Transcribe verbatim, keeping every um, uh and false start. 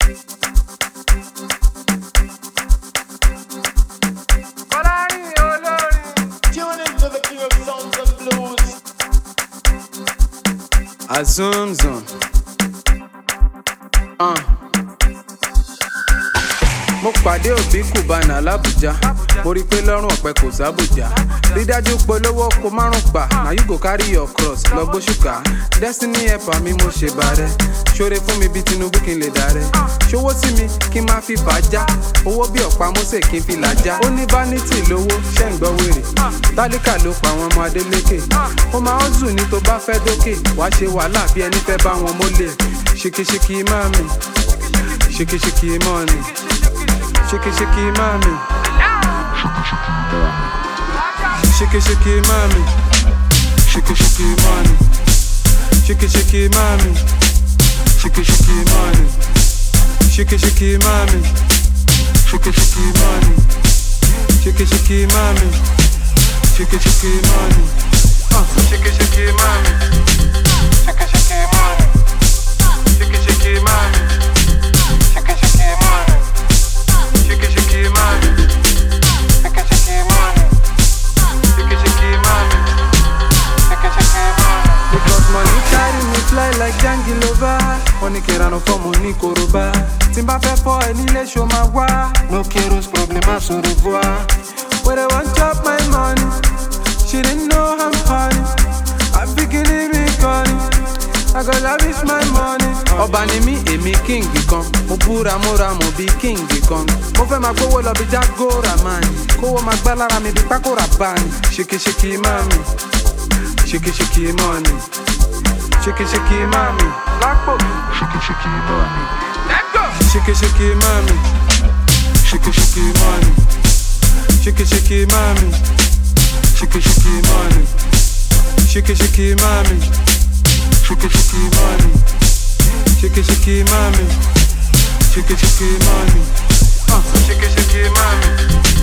Azumzum. Uh. Mo pàdé òbí Cubana l'Abuja. Mo rí pé lọ́rùn ọ̀pẹ kò sábùjá. Rí dájú polówó kó márùn gbà. Now you go carry your cross lọ gbóṣùkà. Destiny helper mi mo ṣe bàrẹ̀. Ṣoore fún mi bí Tinubu kí n lè darẹ̀. Ṣowó sí mi kí n máa fi fàájà. Owó bí ọ̀pá Mósè kí n fi làjà. Ó ní vanity lówó ṣẹ́ ń gbọ́ wèrè. Tálíkà ló pa àwọn ọmọ Adélékè. Ó máa ń zù ní tó bá fẹ́ dókè. Wàá ṣe wàhálà bí ẹni fẹ́ bá wọn mólè. Ṣìkìṣìkì mami. Ṣìkìṣìkì mọ́ni. Shiki shiki mami. Shiki shiki mami. Shiki shiki money. Shiki shiki mami. Shiki shiki money. Shiki shiki mami. Shiki shiki money. Shiki shiki mami. Shiki shiki money. Uh, shiki shiki mami. Shiki shiki money. Shiki shiki mami. Shiki shiki money. Shiki shiki mami, shiki shiki mami, shiki shiki mami, shiki shiki mami. Because money carry me fly like Jangilova. Money kerano for money koroba. Timba fe for any le show my wa. No keros problema so revoir. Where I want chop my money, she didn't know I'm funny. I'm beginning me calling. I got lavish my money. Ọba ni mí, èmi king kan. Mo búra mo ra mo bí king kan. Mo fẹ́ máa gbówó lọ bí Jagora man. Kówó máa gbá lára mi bí Pákórà bani. Ṣìkìṣìkì mami, ṣìkìṣìkì money. Ṣìkìṣìkì mami, lápò. Ṣìkìṣìkì money. Let's go. Ṣìkìṣìkì mami, ṣìkìṣìkì money. Ṣìkìṣìkì mami, ṣìkìṣìkì money. Ṣìkìṣìkì mami. Shiki shiki money, shiki shiki mami, shiki shiki money, uh, shiki shiki mami.